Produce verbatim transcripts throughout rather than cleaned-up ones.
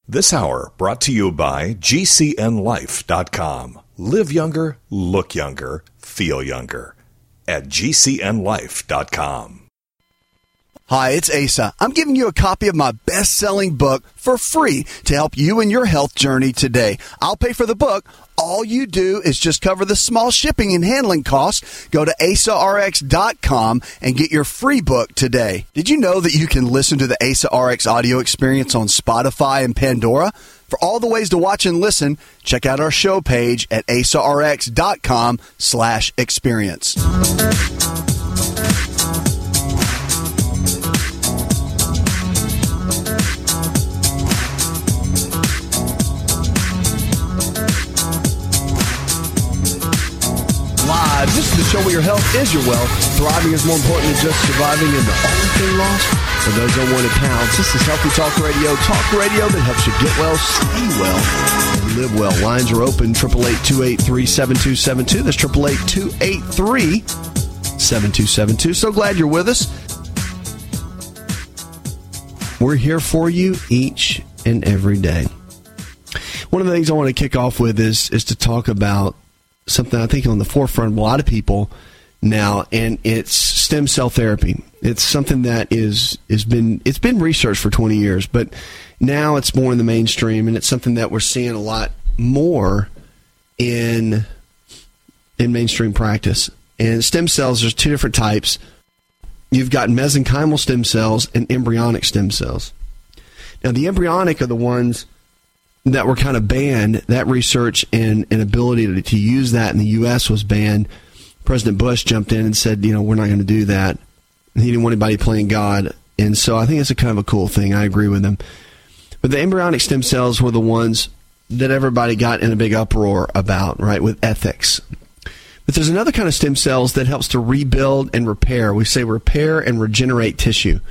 This hour brought to you by G C N life dot com. Live younger, look younger, feel younger at G C N life dot com. Hi, it's Asa. I'm giving you a copy of my best-selling book for free to help you in your health journey today. I'll pay for the book. All you do is just cover the small shipping and handling costs. Go to asa r x dot com and get your free book today. Did you know that you can listen to the Asa R X audio experience on Spotify and Pandora? For all the ways to watch and listen, check out our show page at asa r x dot com slash experience. Live. This is the show where your health is your wealth. Thriving is more important than just surviving, and the only thing lost for those unwanted pounds. This is Healthy Talk Radio. Talk radio that helps you get well, stay well, and live well. Lines are open. eight eight eight, two eight three, seven two seven two. That's eight eight eight, two eight three, seven two seven two. So glad you're with us. We're here for you each and every day. One of the things I want to kick off with is, is to talk about something I think on the forefront of a lot of people now, and it's stem cell therapy. It's something that is is been it's been researched for twenty years, but now it's more in the mainstream, and it's something that we're seeing a lot more in in mainstream practice. And stem cells, there's two different types. You've got mesenchymal stem cells and embryonic stem cells. Now, the embryonic are the ones that were kind of banned. That research and, and ability to, to use that in the U S was banned. President Bush jumped in and said, you know, we're not going to do that. And he didn't want anybody playing God. And so I think it's a kind of a cool thing. I agree with him. But the embryonic stem cells were the ones that everybody got in a big uproar about, right, with ethics. But there's another kind of stem cells that helps to rebuild and repair. We say repair and regenerate tissue.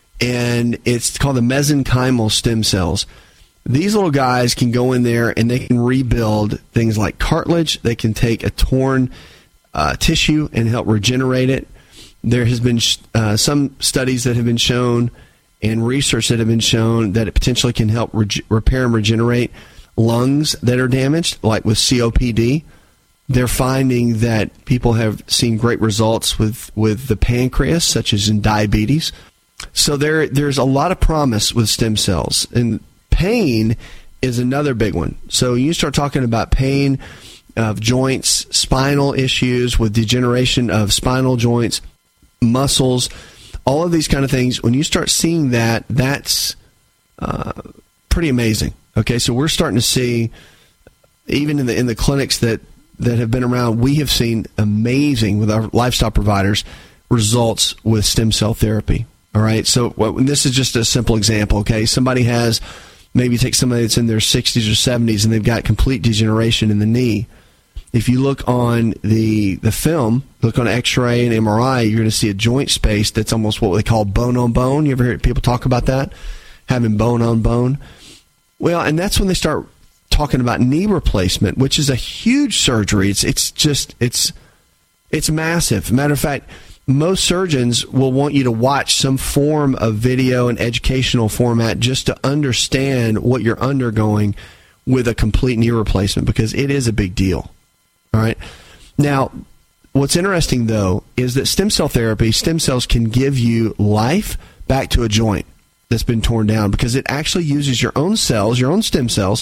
And it's called the mesenchymal stem cells. These little guys can go in there and they can rebuild things like cartilage. They can take a torn uh, tissue and help regenerate it. There has been uh, some studies that have been shown and research that have been shown that it potentially can help re- repair and regenerate lungs that are damaged, like with C O P D. They're finding that people have seen great results with, with the pancreas, such as in diabetes. So there there's a lot of promise with stem cells. And pain is another big one. So you start talking about pain of joints, spinal issues with degeneration of spinal joints, muscles, all of these kind of things. When you start seeing that, that's uh, pretty amazing. Okay, so we're starting to see, even in the in the clinics that, that have been around, we have seen amazing, with our lifestyle providers, results with stem cell therapy. All right, so well, this is just a simple example. Okay, somebody has, maybe take somebody that's in their sixties or seventies and they've got complete degeneration in the knee. If you look on the the film, look on X-ray and M R I, you're going to see a joint space that's almost what they call bone on bone. You ever hear people talk about that? Having bone on bone? Well, and that's when they start talking about knee replacement, which is a huge surgery. It's it's just, it's it's massive. Matter of fact, most surgeons will want you to watch some form of video and educational format just to understand what you're undergoing with a complete knee replacement, because it is a big deal. All right. Now, what's interesting, though, is that stem cell therapy, stem cells can give you life back to a joint that's been torn down, because it actually uses your own cells, your own stem cells,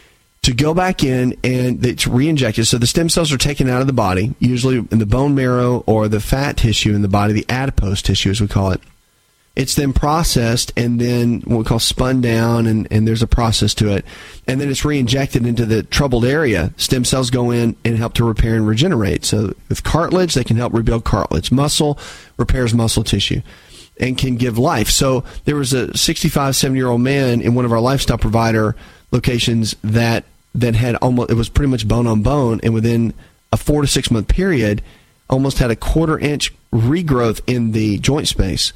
to go back in and it's re-injected. So the stem cells are taken out of the body, usually in the bone marrow or the fat tissue in the body, the adipose tissue as we call it. It's then processed and then what we call spun down, and, and there's a process to it. And then it's re-injected into the troubled area. Stem cells go in and help to repair and regenerate. So with cartilage, they can help rebuild cartilage. Muscle repairs muscle tissue and can give life. So there was a sixty-five, seventy-year-old man in one of our lifestyle provider locations that that had almost, it was pretty much bone on bone, and within a four to six month period almost had a quarter inch regrowth in the joint space,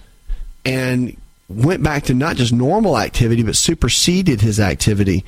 and went back to not just normal activity but superseded his activity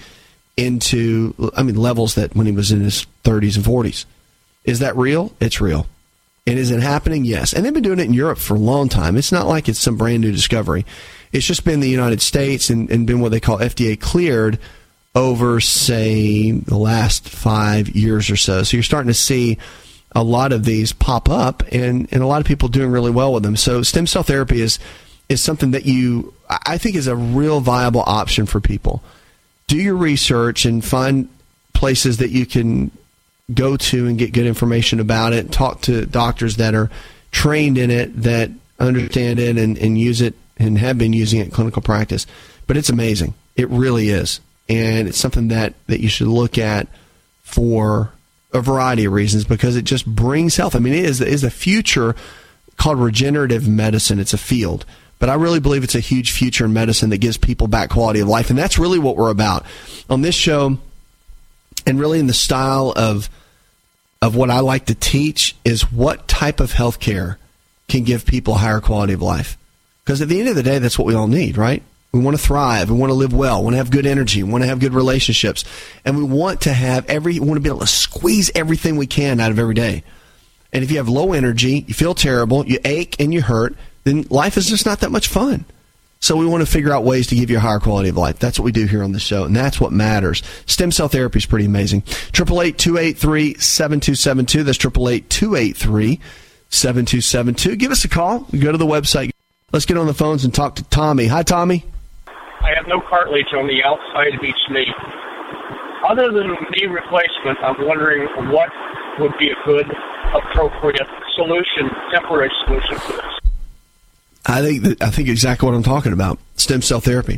into, I mean, levels that when he was in his thirties and forties. Is that real? It's real. And is it happening? Yes. And they've been doing it in Europe for a long time. It's not like it's some brand new discovery. It's just been the United States and, and been what they call F D A cleared over, say, the last five years or so. So you're starting to see a lot of these pop up, and, and a lot of people doing really well with them. So stem cell therapy is is something that you, I think, is a real viable option for people. Do your research and find places that you can go to and get good information about it. Talk to doctors that are trained in it, that understand it and, and use it and have been using it in clinical practice. But it's amazing. It really is. And it's something that, that you should look at for a variety of reasons, because it just brings health. I mean, it is, it is a future called regenerative medicine. It's a field. But I really believe it's a huge future in medicine that gives people back quality of life. And that's really what we're about on this show. And really in the style of of what I like to teach is what type of health care can give people a higher quality of life. Because at the end of the day, that's what we all need, right? We want to thrive. We want to live well. We want to have good energy. We want to have good relationships. And we want to have every, we want to be able to squeeze everything we can out of every day. And if you have low energy, you feel terrible, you ache and you hurt, then life is just not that much fun. So we want to figure out ways to give you a higher quality of life. That's what we do here on the show, and that's what matters. Stem cell therapy is pretty amazing. eight eight eight, two eight three, seven two seven two. That's eight eight eight, two eight three, seven two seven two. Give us a call. Go to the website. Let's get on the phones and talk to Tommy. Hi, Tommy. I have no cartilage on the outside of each knee. Other than knee replacement, I'm wondering what would be a good, appropriate solution, temporary solution for this. I think that, I think exactly what I'm talking about, stem cell therapy.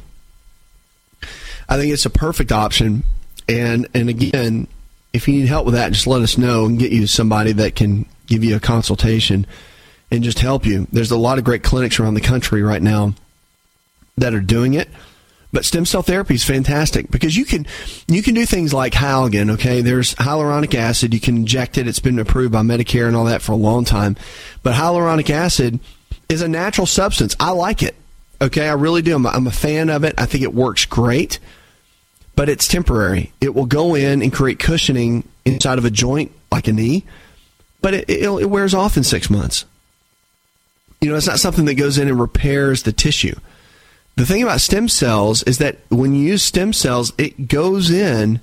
I think it's a perfect option. And, and again, if you need help with that, just let us know and get you somebody that can give you a consultation and just help you. There's a lot of great clinics around the country right now that are doing it. But stem cell therapy is fantastic because you can you can do things like Hyalgan, okay? There's hyaluronic acid. You can inject it. It's been approved by Medicare and all that for a long time. But hyaluronic acid is a natural substance. I like it, okay? I really do. I'm a, I'm a fan of it. I think it works great, but it's temporary. It will go in and create cushioning inside of a joint like a knee, but it, it, it wears off in six months. You know, it's not something that goes in and repairs the tissue. The thing about stem cells is that when you use stem cells, it goes in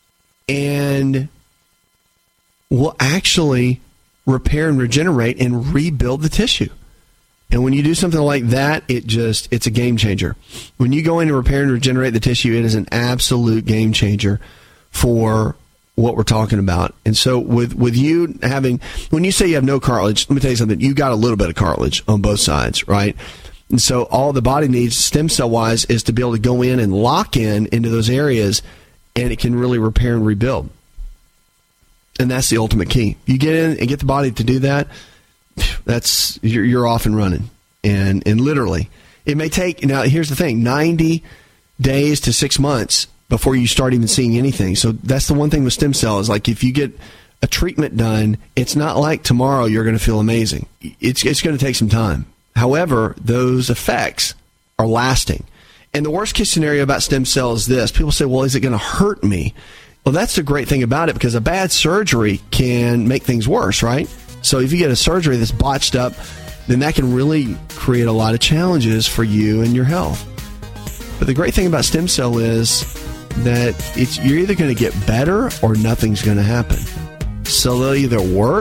and will actually repair and regenerate and rebuild the tissue. And when you do something like that, it just, it's a game changer. When you go in and repair and regenerate the tissue, it is an absolute game changer for what we're talking about. And so with, with you having, when you say you have no cartilage, let me tell you something, you got a little bit of cartilage on both sides, right? And so all the body needs stem cell wise is to be able to go in and lock in into those areas, and it can really repair and rebuild. And that's the ultimate key. You get in and get the body to do that, that's, you're, you're off and running. And, and literally, it may take, now here's the thing, ninety days to six months before you start even seeing anything. So that's the one thing with stem cells. Like if you get a treatment done, it's not like tomorrow you're going to feel amazing. It's, it's going to take some time. However, those effects are lasting. And the worst case scenario about stem cells is this. People say, well, is it going to hurt me? Well, that's the great thing about it, because a bad surgery can make things worse, right? So if you get a surgery that's botched up, then that can really create a lot of challenges for you and your health. But the great thing about stem cell is that it's you're either going to get better or nothing's going to happen. So they'll either work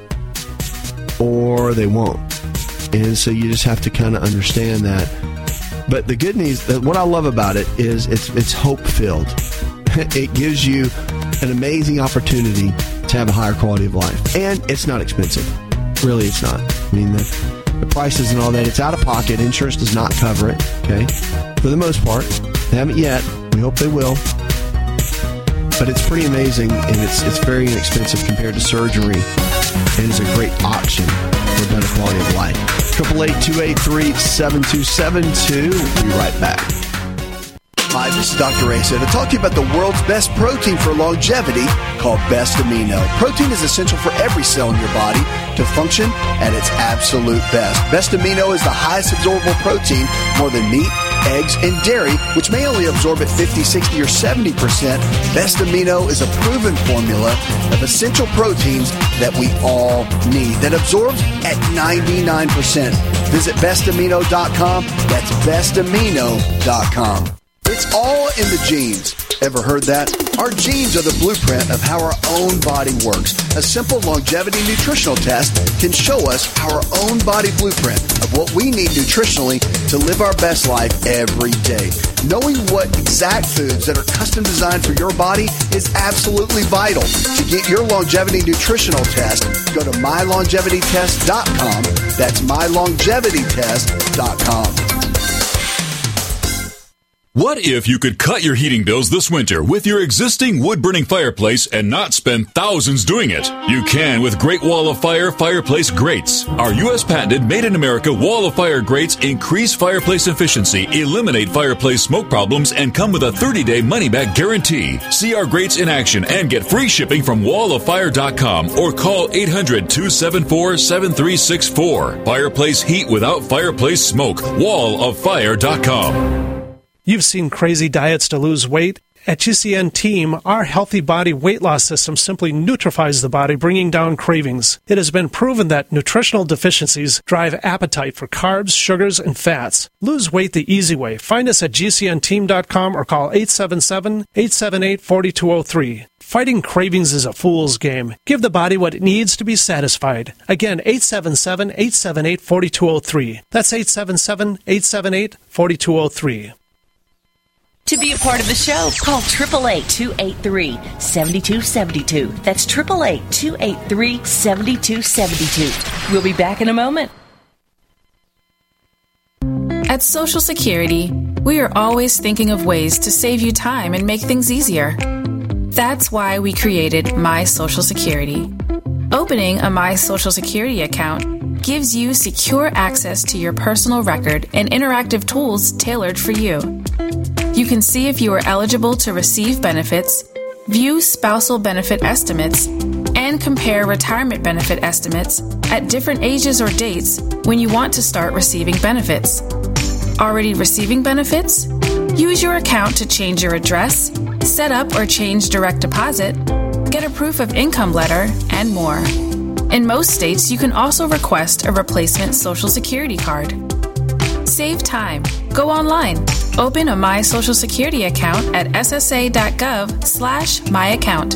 or they won't. And so you just have to kind of understand that. But the good news, what I love about it is it's it's hope-filled. It gives you an amazing opportunity to have a higher quality of life. And it's not expensive. Really, it's not. I mean, the, the prices and all that, it's out of pocket. Insurance does not cover it, okay? For the most part. They haven't yet. We hope they will. But it's pretty amazing, and it's it's very inexpensive compared to surgery. And it's a great option for better quality of life. eight eight eight, two eight three, seven two seven two. We'll be right back. Hi, this is Doctor Ray to talk to you about the world's best protein for longevity called Best Amino. Protein is essential for every cell in your body to function at its absolute best. Best Amino is the highest absorbable protein, more than meat, eggs, and dairy, which may only absorb at fifty, sixty, or seventy percent. Best Amino is a proven formula of essential proteins that we all need that absorbs at ninety-nine percent. Visit best amino dot com. That's best amino dot com. It's all in the genes. Ever heard that? Our genes are the blueprint of how our own body works. A simple longevity nutritional test can show us our own body blueprint of what we need nutritionally to live our best life every day. Knowing what exact foods that are custom designed for your body is absolutely vital. To get your longevity nutritional test, go to my longevity test dot com. That's my longevity test dot com. What if you could cut your heating bills this winter with your existing wood-burning fireplace and not spend thousands doing it? You can with Great Wall of Fire fireplace grates. Our U S patented made-in-America Wall of Fire grates increase fireplace efficiency, eliminate fireplace smoke problems, and come with a thirty-day money-back guarantee. See our grates in action and get free shipping from wall of fire dot com or call eight hundred, two seven four, seven three six four. Fireplace heat without fireplace smoke. wall of fire dot com. You've seen crazy diets to lose weight. At G C N Team, our healthy body weight loss system simply neutralizes the body, bringing down cravings. It has been proven that nutritional deficiencies drive appetite for carbs, sugars, and fats. Lose weight the easy way. Find us at G C N team dot com or call eight seven seven, eight seven eight, four two zero three. Fighting cravings is a fool's game. Give the body what it needs to be satisfied. Again, eight seven seven, eight seven eight, four two zero three. That's eight seven seven, eight seven eight, four two zero three. To be a part of the show, call eight eight eight, two eight three, seven two seven two. That's eight eight eight, two eight three, seven two seven two. We'll be back in a moment. At Social Security, we are always thinking of ways to save you time and make things easier. That's why we created My Social Security. Opening a My Social Security account gives you secure access to your personal record and interactive tools tailored for you. You can see if you are eligible to receive benefits, view spousal benefit estimates, and compare retirement benefit estimates at different ages or dates when you want to start receiving benefits. Already receiving benefits? Use your account to change your address, set up or change direct deposit, get a proof of income letter, and more. In most states, you can also request a replacement Social Security card. Save time. Go online. Open a My Social Security account at S S A dot gov slash my account.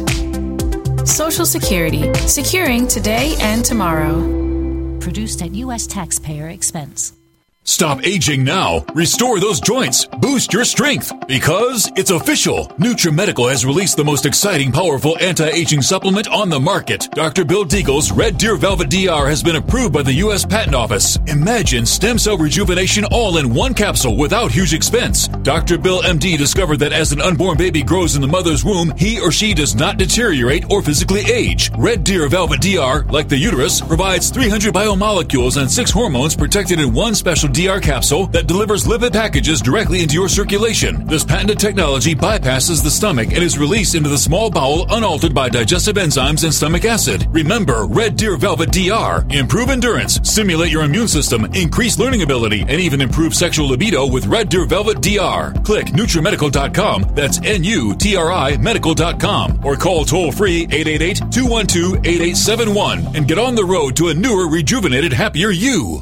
Social Security. Securing today and tomorrow. Produced at U S taxpayer expense. Stop aging now. Restore those joints. Boost your strength. Because it's official. NutriMedical has released the most exciting, powerful anti-aging supplement on the market. Doctor Bill Deagle's Red Deer Velvet D R has been approved by the U S Patent Office. Imagine stem cell rejuvenation all in one capsule without huge expense. Doctor Bill M D discovered that as an unborn baby grows in the mother's womb, he or she does not deteriorate or physically age. Red Deer Velvet D R, like the uterus, provides three hundred biomolecules and six hormones protected in one special D R capsule that delivers lipid packages directly into your circulation. This patented technology bypasses the stomach and is released into the small bowel unaltered by digestive enzymes and stomach acid. Remember, Red Deer Velvet D R. Improve endurance, stimulate your immune system, increase learning ability, and even improve sexual libido with Red Deer Velvet D R. Click NutriMedical dot com, that's N U T R I medical dot com, or call toll-free eight eight eight, two one two, eight eight seven one and get on the road to a newer, rejuvenated, happier you.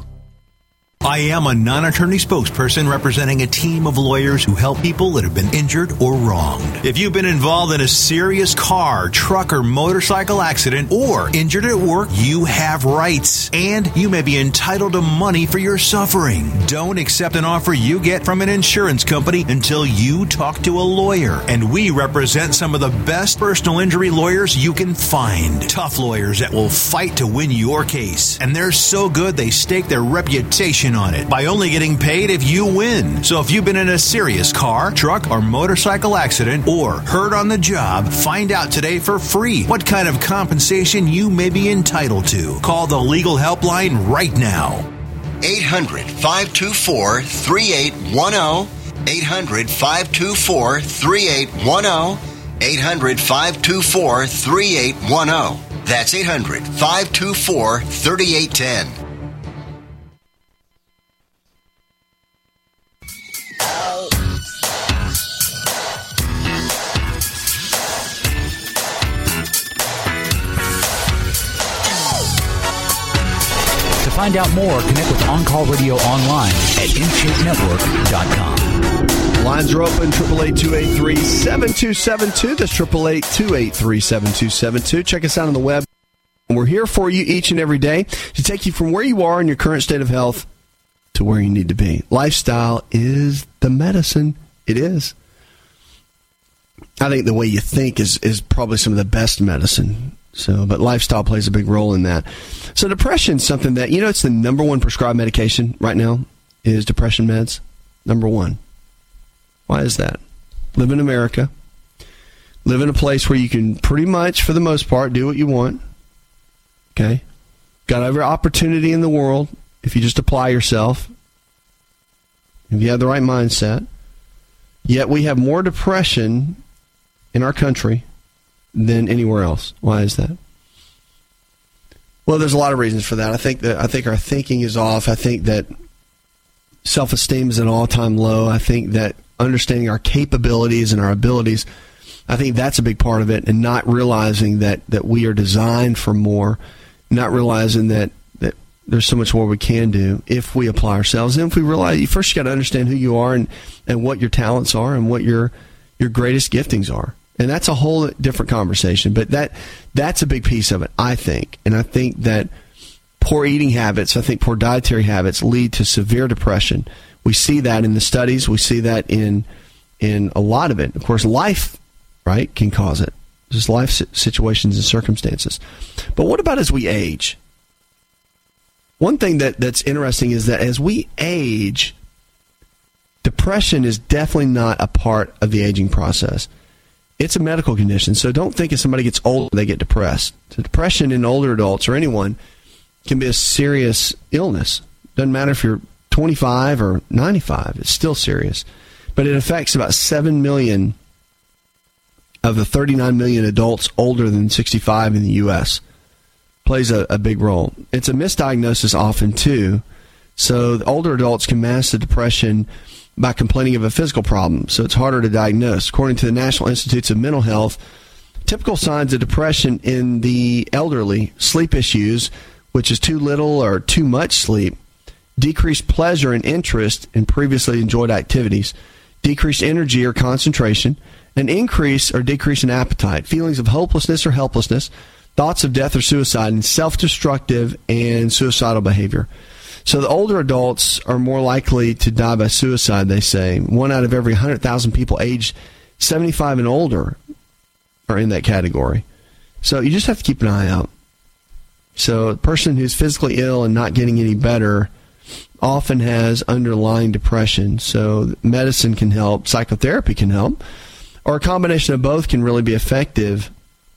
I am a non-attorney spokesperson representing a team of lawyers who help people that have been injured or wronged. If you've been involved in a serious car, truck, or motorcycle accident or injured at work, you have rights, and you may be entitled to money for your suffering. Don't accept an offer you get from an insurance company until you talk to a lawyer, and we represent some of the best personal injury lawyers you can find. Tough lawyers that will fight to win your case, and they're so good they stake their reputation on it by only getting paid if you win. So if you've been in a serious car, truck, or motorcycle accident or hurt on the job, find out today for free what kind of compensation you may be entitled to. Call the legal helpline right now. eight hundred, five two four, three eight one zero. eight hundred, five two four, three eight one zero. eight hundred, five two four, three eight one zero. That's eight hundred, five two four, three eight one zero. find out more, connect with On Call Radio online at in shape network dot com. Lines are open, eight eight eight, two eight three, seven two seven two. That's eight eight eight, two eight three, seven two seven two. Check us out on the web. We're here for you each and every day to take you from where you are in your current state of health to where you need to be. Lifestyle is the medicine. It is. I think the way you think is, is probably some of the best medicine. So, but lifestyle plays a big role in that. So depression is something that, you know, it's the number one prescribed medication right now is depression meds. Number one. Why is that? Live in America. Live in a place where you can pretty much, for the most part, do what you want. Okay? Got every opportunity in the world if you just apply yourself. If you have the right mindset. Yet we have more depression in our country than anywhere else. Why is that? Well, there's a lot of reasons for that. I think that I think our thinking is off. I think that self-esteem is at an all-time low. I think that understanding our capabilities and our abilities, I think that's a big part of it, and not realizing that, that we are designed for more, not realizing that, that there's so much more we can do if we apply ourselves. And if we realize, you first you got to understand who you are and, and what your talents are and what your your greatest giftings are. And that's a whole different conversation. But that that's a big piece of it, I think. And I think that poor eating habits, I think poor dietary habits lead to severe depression. We see that in the studies. We see that in in a lot of it. Of course, life, right, can cause it. Just life situations and circumstances. But what about as we age? One thing that, that's interesting is that as we age, depression is definitely not a part of the aging process. It's a medical condition, so don't think if somebody gets older, they get depressed. So depression in older adults or anyone can be a serious illness. Doesn't matter if you're twenty-five or ninety-five, it's still serious. But it affects about seven million of the thirty-nine million adults older than sixty-five in the U S Plays a, a big role. It's a misdiagnosis often, too. So the older adults can mask the depression by complaining of a physical problem, so it's harder to diagnose. According to the National Institutes of Mental Health, typical signs of depression in the elderly: sleep issues, which is too little or too much sleep, decreased pleasure and interest in previously enjoyed activities, decreased energy or concentration, an increase or decrease in appetite, feelings of hopelessness or helplessness, thoughts of death or suicide, and self-destructive and suicidal behavior. So the older adults are more likely to die by suicide, they say. One out of every one hundred thousand people aged seventy-five and older are in that category. So you just have to keep an eye out. So a person who's physically ill and not getting any better often has underlying depression. So medicine can help, psychotherapy can help, or a combination of both can really be effective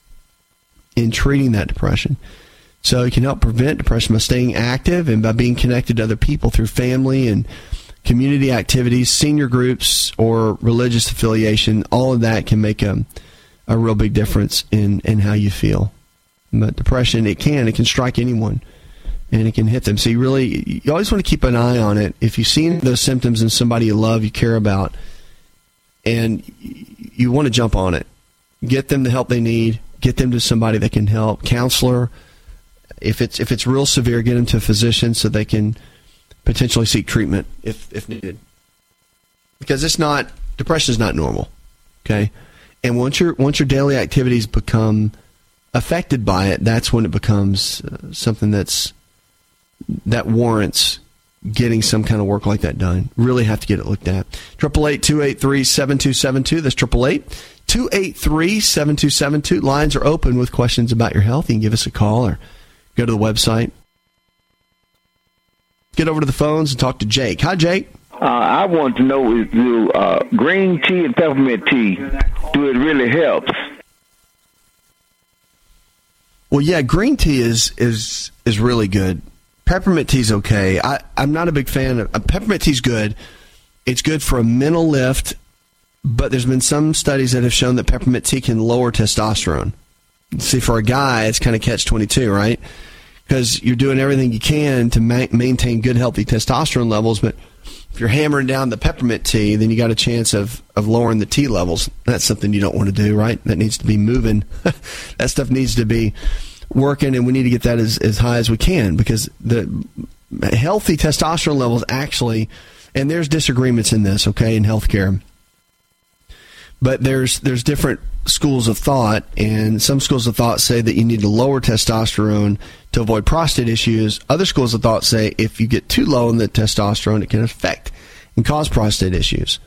in treating that depression. So it can help prevent depression by staying active and by being connected to other people through family and community activities, senior groups, or religious affiliation. All of that can make a, a real big difference in, in how you feel. But depression, it can. It can strike anyone, and it can hit them. So you really, you always want to keep an eye on it. If you've seen those symptoms in somebody you love, you care about, and you want to jump on it, get them the help they need, get them to somebody that can help, counselor. If it's if it's real severe, get them to a physician so they can potentially seek treatment if, if needed. Because it's not, depression is not normal, okay? And once your once your daily activities become affected by it, that's when it becomes uh, something that's that warrants getting some kind of work like that done. Really have to get it looked at. eight eight eight, two eight three, seven two seven two. That's eight eight eight, two eight three, seven two seven two. Lines are open with questions about your health. You can give us a call or go to the website. Get over to the phones and talk to Jake. Hi, Jake. Uh, I want to know if do uh, green tea and peppermint tea, do it really helps? Well, yeah, green tea is is is really good. Peppermint tea's okay. I, I'm not a big fan of uh, peppermint tea's good. It's good for a mental lift, but there's been some studies that have shown that peppermint tea can lower testosterone. See, for a guy, it's kind of catch twenty-two, right? Because you're doing everything you can to ma- maintain good, healthy testosterone levels, but if you're hammering down the peppermint tea, then you got a chance of, of lowering the T levels. That's something you don't want to do, right? That needs to be moving. That stuff needs to be working, and we need to get that as, as high as we can, because the healthy testosterone levels actually, and there's disagreements in this, okay, in healthcare. But there's there's different schools of thought, and some schools of thought say that you need to lower testosterone to avoid prostate issues. Other schools of thought say if you get too low in the testosterone, it can affect and cause prostate issues.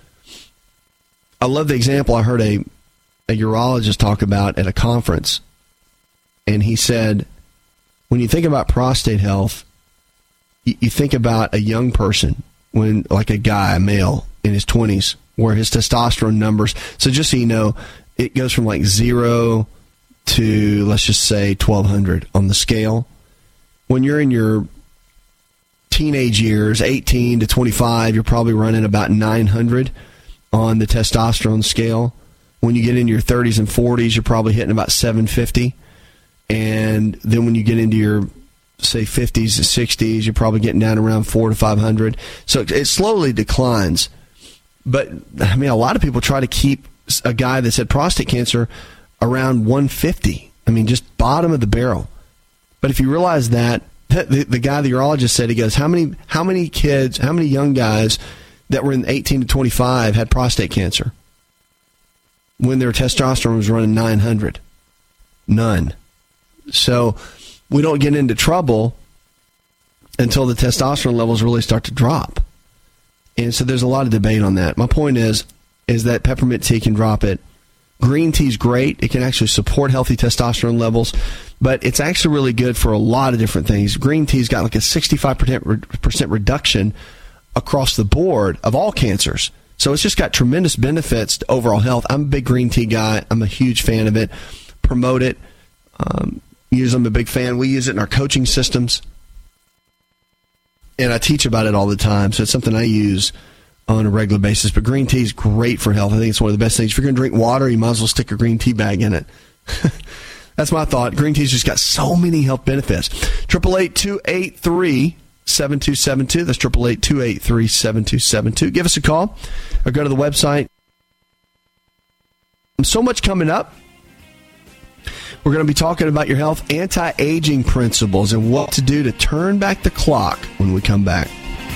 I love the example I heard a, a urologist talk about at a conference, and he said, when you think about prostate health, you, you think about a young person, when like a guy, a male in his twenties, where his testosterone numbers, so just so you know, it goes from like zero to, let's just say, twelve hundred on the scale. When you're in your teenage years, eighteen to twenty-five, you're probably running about nine hundred on the testosterone scale. When you get into your thirties and forties, you're probably hitting about seven fifty. And then when you get into your, say, fifties and sixties, you're probably getting down around four to five hundred. So it slowly declines. But, I mean, a lot of people try to keep a guy that's had prostate cancer around one fifty. I mean, just bottom of the barrel. But if you realize that, the, the guy, the urologist said, he goes, how many how many kids, how many young guys that were in eighteen to twenty-five had prostate cancer when their testosterone was running nine hundred? None. So we don't get into trouble until the testosterone levels really start to drop. And so there's a lot of debate on that. My point is, is that peppermint tea can drop it. Green tea is great. It can actually support healthy testosterone levels, but it's actually really good for a lot of different things. Green tea's got like a sixty-five percent reduction across the board of all cancers. So it's just got tremendous benefits to overall health. I'm a big green tea guy. I'm a huge fan of it. Promote it. Um, use I'm a big fan. We use it in our coaching systems. And I teach about it all the time, so it's something I use on a regular basis. But green tea is great for health. I think it's one of the best things. If you're going to drink water, you might as well stick a green tea bag in it. That's my thought. Green tea's just got so many health benefits. eight eight eight, two eight three, seven two seven two. That's eight eight eight, two eight three, seven two seven two. Give us a call or go to the website. So much coming up. We're going to be talking about your health anti-aging principles and what to do to turn back the clock when we come back.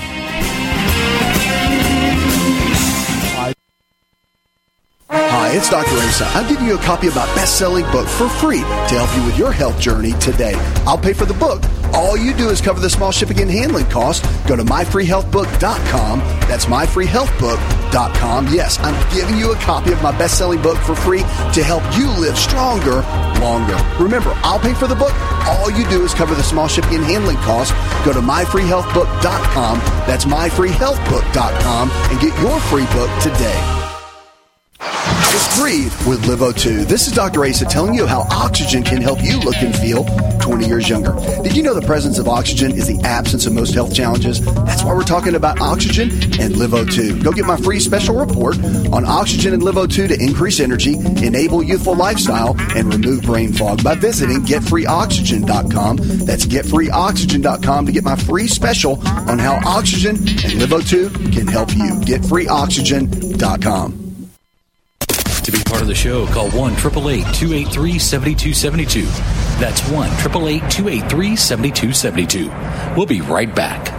Hi, it's Doctor Asa. I'm giving you a copy of my best-selling book for free to help you with your health journey today. I'll pay for the book. All you do is cover the small shipping and handling cost. Go to my free health book dot com. That's my free health book dot com. Yes, I'm giving you a copy of my best-selling book for free to help you live stronger, longer. Remember, I'll pay for the book. All you do is cover the small shipping and handling cost. Go to my free health book dot com. That's my free health book dot com and get your free book today. Just breathe with Live O two. This is Doctor Asa telling you how oxygen can help you look and feel twenty years younger. Did you know the presence of oxygen is the absence of most health challenges? That's why we're talking about oxygen and Live O two. Go get my free special report on oxygen and Live O two to increase energy, enable youthful lifestyle, and remove brain fog by visiting get free oxygen dot com. That's get free oxygen dot com to get my free special on how oxygen and Live O two can help you. get free oxygen dot com. To be part of the show, call one eight eight eight, two eight three, seven two seven two. That's one eight eight eight, two eight three, seven two seven two. We'll be right back.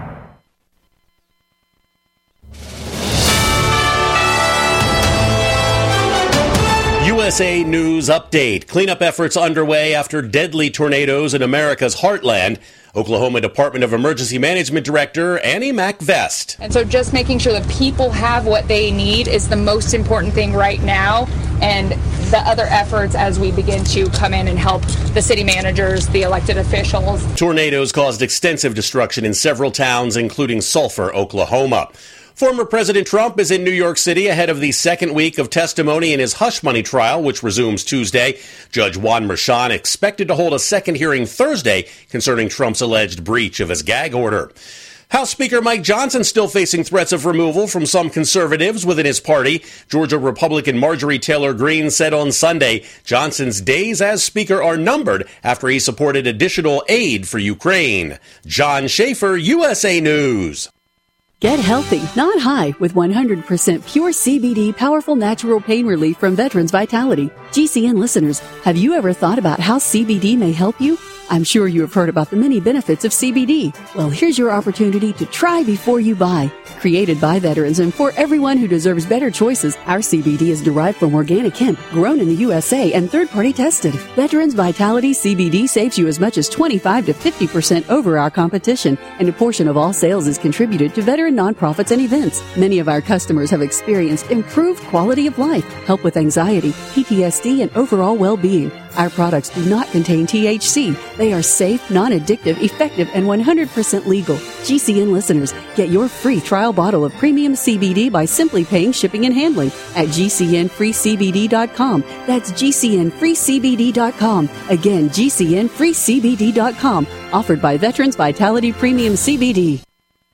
U S A News Update. Cleanup efforts underway after deadly tornadoes in America's heartland. Oklahoma Department of Emergency Management Director Annie MacVest. And so just making sure that people have what they need is the most important thing right now, and the other efforts as we begin to come in and help the city managers, the elected officials. Tornadoes caused extensive destruction in several towns, including Sulphur, Oklahoma. Former President Trump is in New York City ahead of the second week of testimony in his hush money trial, which resumes Tuesday. Judge Juan Merchan expected to hold a second hearing Thursday concerning Trump's alleged breach of his gag order. House Speaker Mike Johnson still facing threats of removal from some conservatives within his party. Georgia Republican Marjorie Taylor Greene said on Sunday Johnson's days as Speaker are numbered after he supported additional aid for Ukraine. John Schaefer, U S A News. Get healthy, not high, with one hundred percent pure C B D powerful natural pain relief from Veterans Vitality. G C N listeners, have you ever thought about how C B D may help you? I'm sure you have heard about the many benefits of C B D. Well, here's your opportunity to try before you buy. Created by veterans and for everyone who deserves better choices, our C B D is derived from organic hemp, grown in the U S A and third-party tested. Veterans Vitality C B D saves you as much as twenty-five to fifty percent over our competition, and a portion of all sales is contributed to veteran nonprofits and events. Many of our customers have experienced improved quality of life, help with anxiety, P T S D, and overall well-being. Our products do not contain T H C. They are safe, non-addictive, effective, and one hundred percent legal. G C N listeners, get your free trial bottle of premium C B D by simply paying shipping and handling at G C N free C B D dot com. That's G C N free C B D dot com. Again, G C N free C B D dot com. Offered by Veterans Vitality Premium C B D.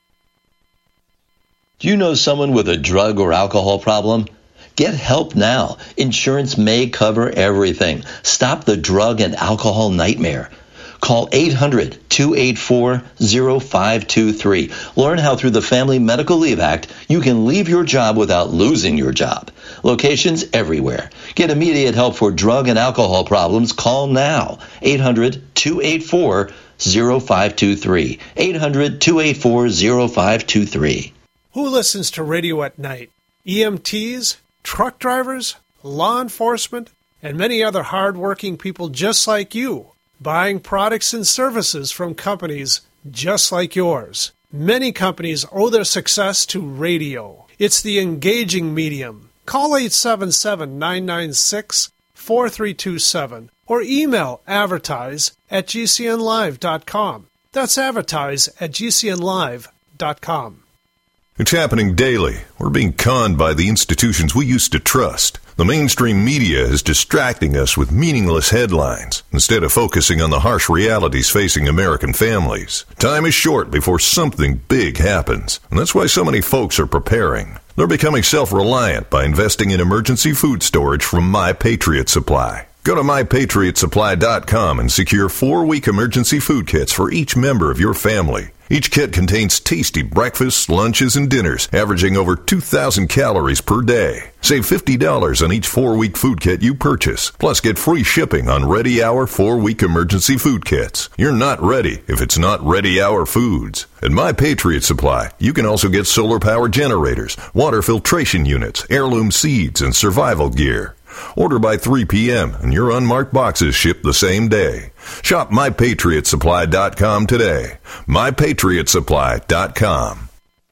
Do you know someone with a drug or alcohol problem? Get help now. Insurance may cover everything. Stop the drug and alcohol nightmare. Call eight hundred, two eight four, zero five two three. Learn how through the Family Medical Leave Act you can leave your job without losing your job. Locations everywhere. Get immediate help for drug and alcohol problems. Call now. eight hundred, two eight four, zero five two three. eight hundred, two eight four, zero five two three. Who listens to radio at night? E M Ts? Truck drivers, law enforcement, and many other hard-working people just like you, buying products and services from companies just like yours. Many companies owe their success to radio. It's the engaging medium. Call eight seven seven, nine nine six, four three two seven or email advertise at G C N live dot com. That's advertise at G C N live dot com. It's happening daily. We're being conned by the institutions we used to trust. The mainstream media is distracting us with meaningless headlines instead of focusing on the harsh realities facing American families. Time is short before something big happens, and that's why so many folks are preparing. They're becoming self-reliant by investing in emergency food storage from My Patriot Supply. Go to my patriot supply dot com and secure four-week emergency food kits for each member of your family. Each kit contains tasty breakfasts, lunches, and dinners, averaging over two thousand calories per day. Save fifty dollars on each four-week food kit you purchase. Plus, get free shipping on Ready Hour four-week emergency food kits. You're not ready if it's not Ready Hour Foods. At My Patriot Supply, you can also get solar power generators, water filtration units, heirloom seeds, and survival gear. Order by three p.m. and your unmarked boxes ship the same day. Shop my patriot supply dot com today. my patriot supply dot com.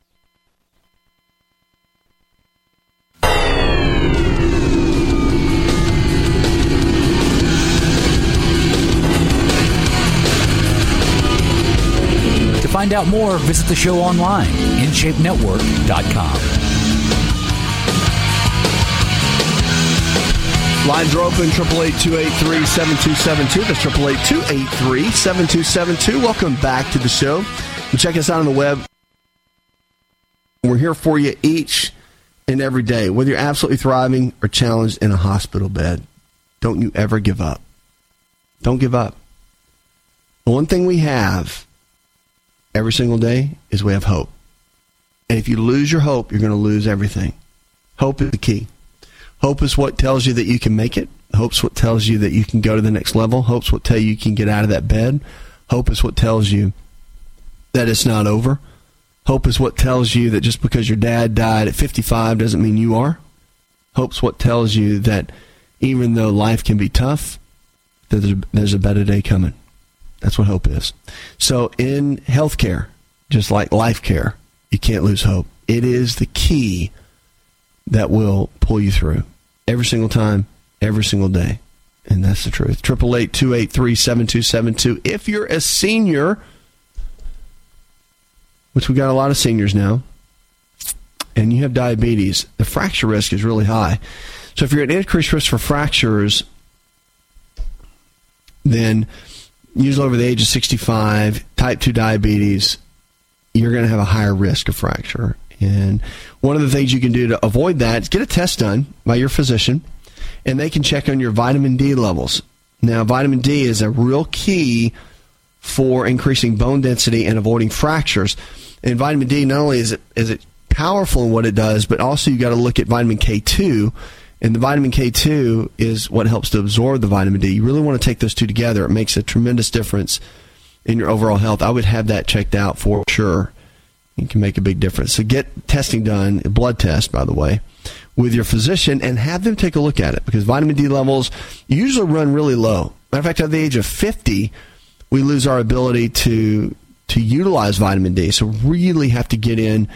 To find out more, visit the show online, in shape network dot com. Lines are open, eight eight eight, two eight three, seven two seven two. That's eight eight eight, two eight three, seven two seven two. Welcome back to the show. And check us out on the web. We're here for you each and every day, whether you're absolutely thriving or challenged in a hospital bed. Don't you ever give up. Don't give up. The one thing we have every single day is we have hope. And if you lose your hope, you're going to lose everything. Hope is the key. Hope is what tells you that you can make it. Hope's what tells you that you can go to the next level. Hope's what tells you you can get out of that bed. Hope is what tells you that it's not over. Hope is what tells you that just because your dad died at fifty-five doesn't mean you are. Hope's what tells you that even though life can be tough, there's a, there's a better day coming. That's what hope is. So in healthcare, just like life care, you can't lose hope. It is the key that will pull you through every single time, every single day. And that's the truth. eight eight eight, two eight three, seven two seven two. If you're a senior, which we got a lot of seniors now, and you have diabetes, the fracture risk is really high. So if you're at increased risk for fractures, then usually over the age of sixty-five, type two diabetes, you're going to have a higher risk of fracture. And one of the things you can do to avoid that is get a test done by your physician, and they can check on your vitamin D levels. Now, vitamin D is a real key for increasing bone density and avoiding fractures. And vitamin D, not only is it is it powerful in what it does, but also you got to look at vitamin K two. And the vitamin K two is what helps to absorb the vitamin D. You really want to take those two together. It makes a tremendous difference in your overall health. I would have that checked out for sure. It can make a big difference. So get testing done, a blood test, by the way, with your physician, and have them take a look at it, because vitamin D levels usually run really low. Matter of fact, at the age of fifty, we lose our ability to to utilize vitamin D. So really have to get in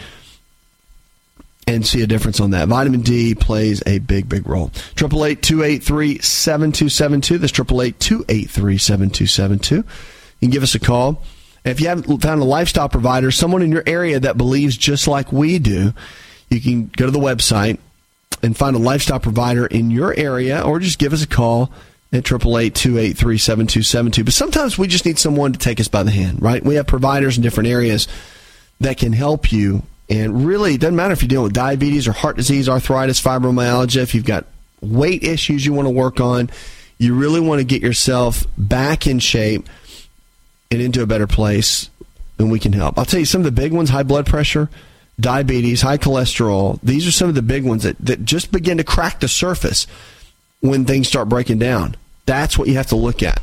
and see a difference on that. Vitamin D plays a big, big role. eight eight eight, two eight three, seven two seven two. That's eight eight eight, two eight three, seven two seven two. You can give us a call. And if you haven't found a lifestyle provider, someone in your area that believes just like we do, you can go to the website and find a lifestyle provider in your area, or just give us a call at eight eight eight, two eight three, seven two seven two. But sometimes we just need someone to take us by the hand, right? We have providers in different areas that can help you. And really, it doesn't matter if you're dealing with diabetes or heart disease, arthritis, fibromyalgia, if you've got weight issues you want to work on, you really want to get yourself back in shape and into a better place, and we can help. I'll tell you some of the big ones: high blood pressure, diabetes, high cholesterol. These are some of the big ones that, that just begin to crack the surface when things start breaking down. That's what you have to look at.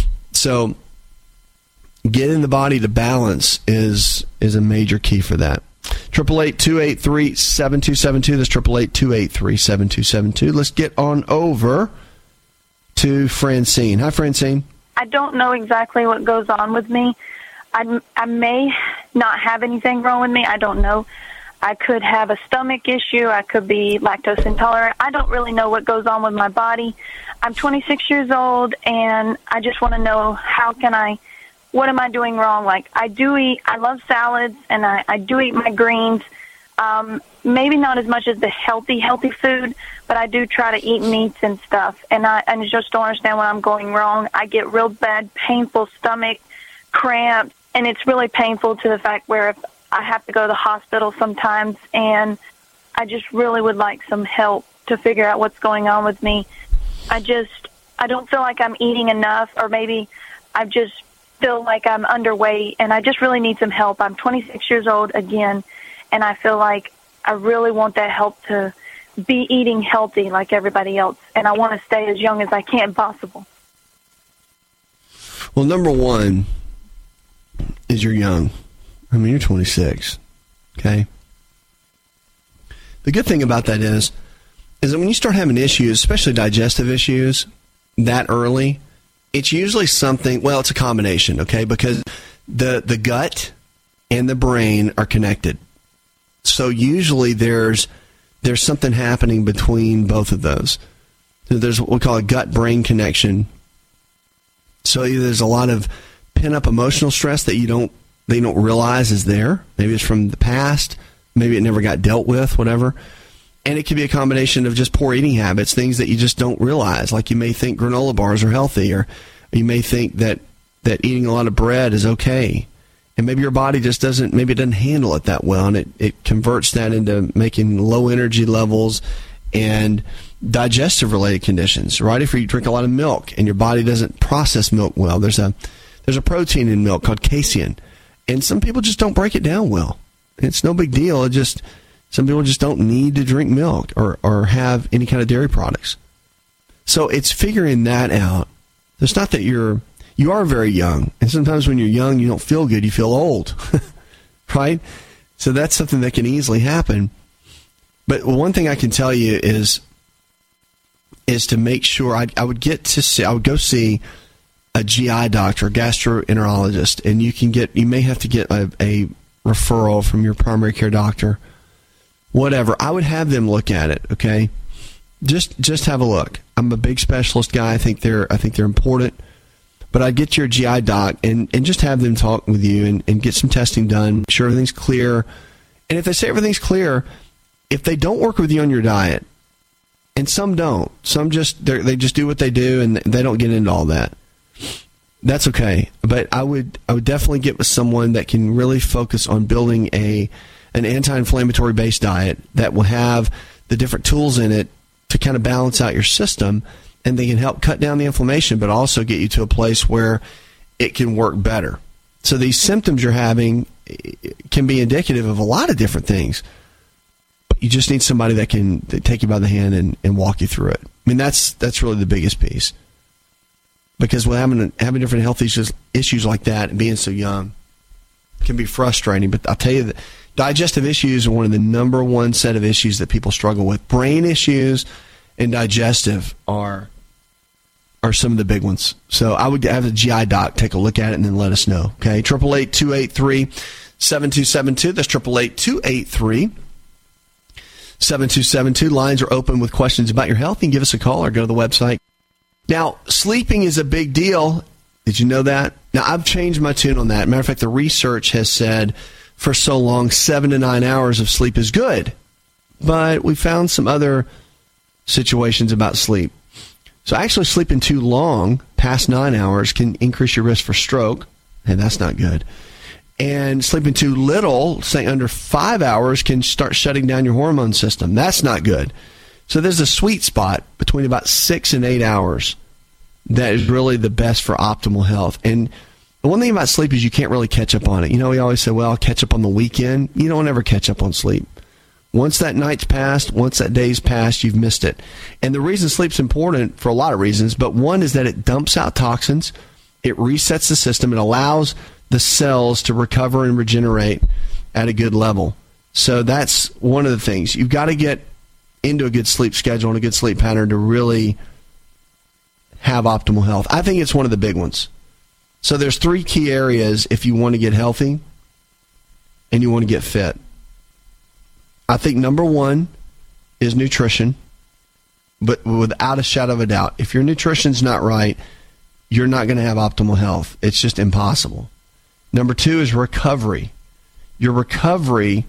So getting the body to balance is is a major key for that. eight eight eight, two eight three, seven two seven two. That's eight eight eight, two eight three, seven two seven two. Let's get on over to Francine. Hi, Francine. I don't know exactly what goes on with me. I, I may not have anything wrong with me. I don't know. I could have a stomach issue. I could be lactose intolerant. I don't really know what goes on with my body. I'm twenty-six years old, and I just want to know, how can I, what am I doing wrong? Like, I do eat, I love salads, and I, I do eat my greens. Um, maybe not as much as the healthy, healthy food, but I do try to eat meats and stuff. And I, I just don't understand when I'm going wrong. I get real bad, painful stomach cramps, and it's really painful to the fact where if I have to go to the hospital sometimes, and I just really would like some help to figure out what's going on with me. I just, I don't feel like I'm eating enough, or maybe I just feel like I'm underweight, and I just really need some help. I'm twenty-six years old again, and I feel like I really want that help to be eating healthy like everybody else, and I want to stay as young as I can possible. Well, number one is you're young. I mean, you're twenty-six, okay? The good thing about that is, is that when you start having issues, especially digestive issues, that early, it's usually something, well, it's a combination, okay? Because the, the gut and the brain are connected. So usually there's there's something happening between both of those. So there's what we call a gut-brain connection. So either there's a lot of pent-up emotional stress that you don't they don't realize is there. Maybe it's from the past. Maybe it never got dealt with, whatever. And it could be a combination of just poor eating habits, things that you just don't realize. Like you may think granola bars are healthy, or you may think that, that eating a lot of bread is okay. And maybe your body just doesn't, maybe it doesn't handle it that well, and it, it converts that into making low energy levels and digestive-related conditions, right? If you drink a lot of milk and your body doesn't process milk well, there's a there's a protein in milk called casein, and some people just don't break it down well. It's no big deal. It just some people just don't need to drink milk or, or have any kind of dairy products. So it's figuring that out. It's not that you're You are very young, and sometimes when you're young, you don't feel good. You feel old, right? So that's something that can easily happen. But one thing I can tell you is is to make sure I, I would get to see, I would go see a G I doctor, a gastroenterologist, and you can get, you may have to get a, a referral from your primary care doctor, whatever. I would have them look at it, okay? Just just have a look. I'm a big specialist guy. I think they're I think they're important. But I'd get your G I doc and, and just have them talk with you and, and get some testing done, make sure everything's clear. And if they say everything's clear, if they don't work with you on your diet, and some don't, some just they just do what they do and they don't get into all that, that's okay. But I would I would definitely get with someone that can really focus on building a an anti-inflammatory based diet that will have the different tools in it to kind of balance out your system. And they can help cut down the inflammation, but also get you to a place where it can work better. So these symptoms you're having can be indicative of a lot of different things. But you just need somebody that can take you by the hand and, and walk you through it. I mean, that's that's really the biggest piece. Because with having, having different health issues, issues like that and being so young can be frustrating. But I'll tell you that digestive issues are one of the number one set of issues that people struggle with. Brain issues and digestive are are some of the big ones. So I would have a G I doc take a look at it and then let us know. Okay, eight eight eight, two eight three, seven two seven two. That's eight eight eight, two eight three, seven two seven two. Lines are open with questions about your health. You can give us a call or go to the website. Now, sleeping is a big deal. Did you know that? Now, I've changed my tune on that. Matter of fact, the research has said for so long, seven to nine hours of sleep is good. But we found some other situations about sleep. So actually sleeping too long, past nine hours, can increase your risk for stroke. And that's not good. And sleeping too little, say under five hours, can start shutting down your hormone system. That's not good. So there's a sweet spot between about six and eight hours that is really the best for optimal health. And the one thing about sleep is you can't really catch up on it. You know, we always say, well, I'll catch up on the weekend. You don't ever catch up on sleep. Once that night's passed, once that day's passed, you've missed it. And the reason sleep's important for a lot of reasons, but one is that it dumps out toxins, it resets the system, it allows the cells to recover and regenerate at a good level. So that's one of the things. You've got to get into a good sleep schedule and a good sleep pattern to really have optimal health. I think it's one of the big ones. So there's three key areas if you want to get healthy and you want to get fit. I think number one is nutrition, but without a shadow of a doubt, if your nutrition's not right, you're not going to have optimal health. It's just impossible. Number two is recovery. Your recovery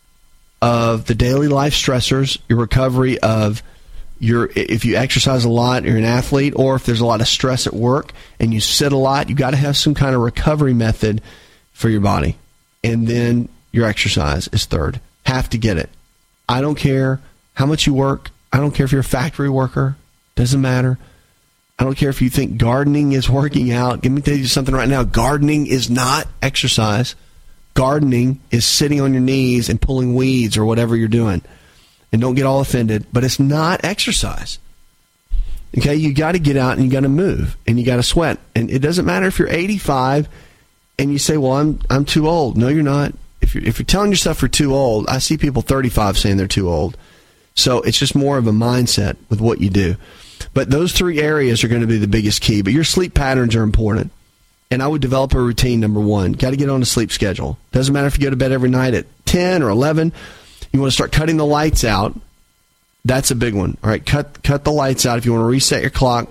of the daily life stressors, your recovery of your, if you exercise a lot, you're an athlete, or if there's a lot of stress at work and you sit a lot, you've got to have some kind of recovery method for your body. And then your exercise is third. Have to get it. I don't care how much you work. I don't care if you're a factory worker. Doesn't matter. I don't care if you think gardening is working out. Let me tell you something right now. Gardening is not exercise. Gardening is sitting on your knees and pulling weeds or whatever you're doing. And don't get all offended, but it's not exercise. Okay, you got to get out and you got to move and you got to sweat. And it doesn't matter if you're eighty-five and you say, "Well, I'm I'm too old." No, you're not. If you're, if you're telling yourself you're too old, I see people thirty-five saying they're too old. So it's just more of a mindset with what you do. But those three areas are going to be the biggest key. But your sleep patterns are important. And I would develop a routine, number one. Got to get on a sleep schedule. Doesn't matter if you go to bed every night at ten or eleven. You want to start cutting the lights out. That's a big one. All right, cut cut the lights out. If you want to reset your clock,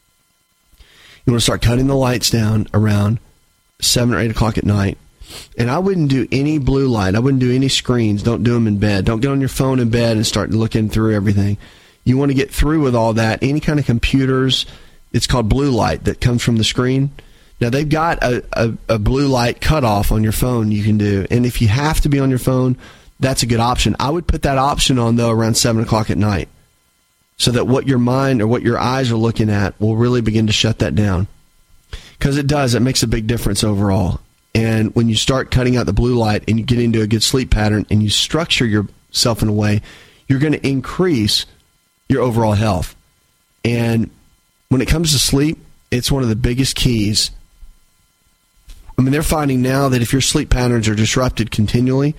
you want to start cutting the lights down around seven or eight o'clock at night. And I wouldn't do any blue light. I wouldn't do any screens. Don't do them in bed. Don't get on your phone in bed and start looking through everything. You want to get through with all that. Any kind of computers, it's called blue light that comes from the screen. Now, they've got a, a, a blue light cutoff on your phone you can do. And if you have to be on your phone, that's a good option. I would put that option on, though, around seven o'clock at night so that what your mind or what your eyes are looking at will really begin to shut that down. Because it does. It makes a big difference overall. And when you start cutting out the blue light and you get into a good sleep pattern and you structure yourself in a way, you're going to increase your overall health. And when it comes to sleep, it's one of the biggest keys. I mean, they're finding now that if your sleep patterns are disrupted continually,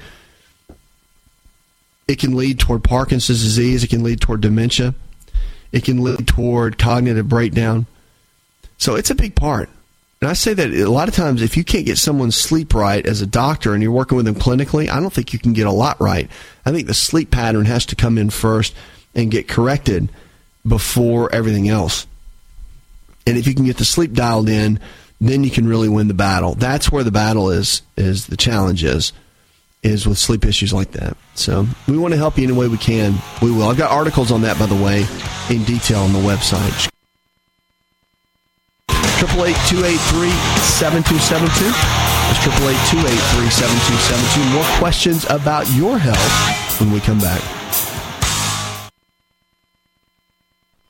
it can lead toward Parkinson's disease. It can lead toward dementia. It can lead toward cognitive breakdown. So it's a big part. And I say that a lot of times if you can't get someone's sleep right as a doctor and you're working with them clinically, I don't think you can get a lot right. I think the sleep pattern has to come in first and get corrected before everything else. And if you can get the sleep dialed in, then you can really win the battle. That's where the battle is, is the challenge is, is with sleep issues like that. So we want to help you any way we can. We will. I've got articles on that, by the way, in detail on the website. eight eight eight, two eight three, seven two seven two. That's eight eight eight, two eight three, seven two seven two. More questions about your health when we come back.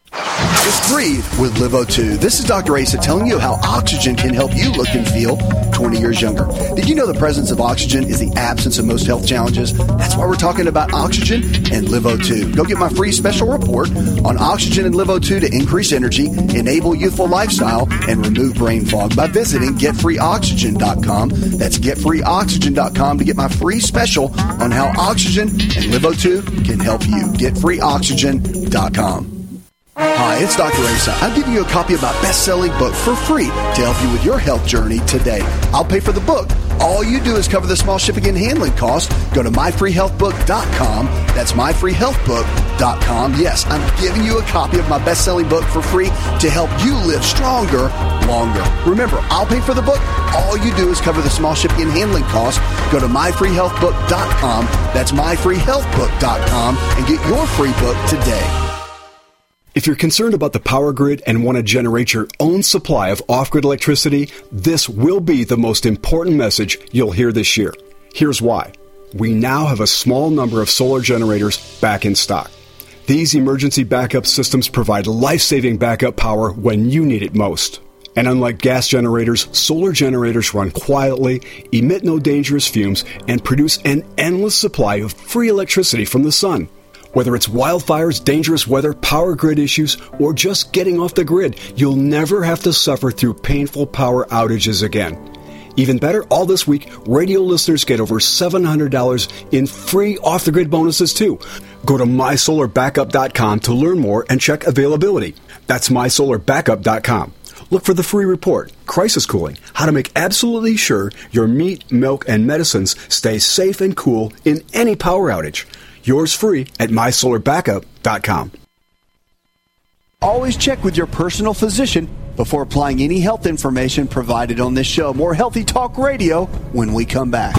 Just breathe with Live O two. This is Doctor Asa telling you how oxygen can help you look and feel twenty years younger. Did you know the presence of oxygen is the absence of most health challenges? That's why we're talking about oxygen and Live O two. Go get my free special report on oxygen and Live O two to increase energy, enable youthful lifestyle, and remove brain fog by visiting get free oxygen dot com. That's get free oxygen dot com to get my free special on how oxygen and Live O two can help you. get free oxygen dot com. Hi, it's Doctor Asa. I'm giving you a copy of my best-selling book for free to help you with your health journey today. I'll pay for the book. All you do is cover the small shipping and handling costs. Go to my free health book dot com. That's my free health book dot com. Yes, I'm giving you a copy of my best-selling book for free to help you live stronger, longer. Remember, I'll pay for the book. All you do is cover the small shipping and handling costs. Go to my free health book dot com. That's my free health book dot com and get your free book today. If you're concerned about the power grid and want to generate your own supply of off-grid electricity, this will be the most important message you'll hear this year. Here's why. We now have a small number of solar generators back in stock. These emergency backup systems provide life-saving backup power when you need it most. And unlike gas generators, solar generators run quietly, emit no dangerous fumes, and produce an endless supply of free electricity from the sun. Whether it's wildfires, dangerous weather, power grid issues, or just getting off the grid, you'll never have to suffer through painful power outages again. Even better, all this week, radio listeners get over seven hundred dollars in free off-the-grid bonuses, too. Go to my solar backup dot com to learn more and check availability. That's my solar backup dot com. Look for the free report, Crisis Cooling, how to make absolutely sure your meat, milk, and medicines stay safe and cool in any power outage. Yours free at my solar backup dot com. Always check with your personal physician before applying any health information provided on this show. More Healthy Talk Radio when we come back.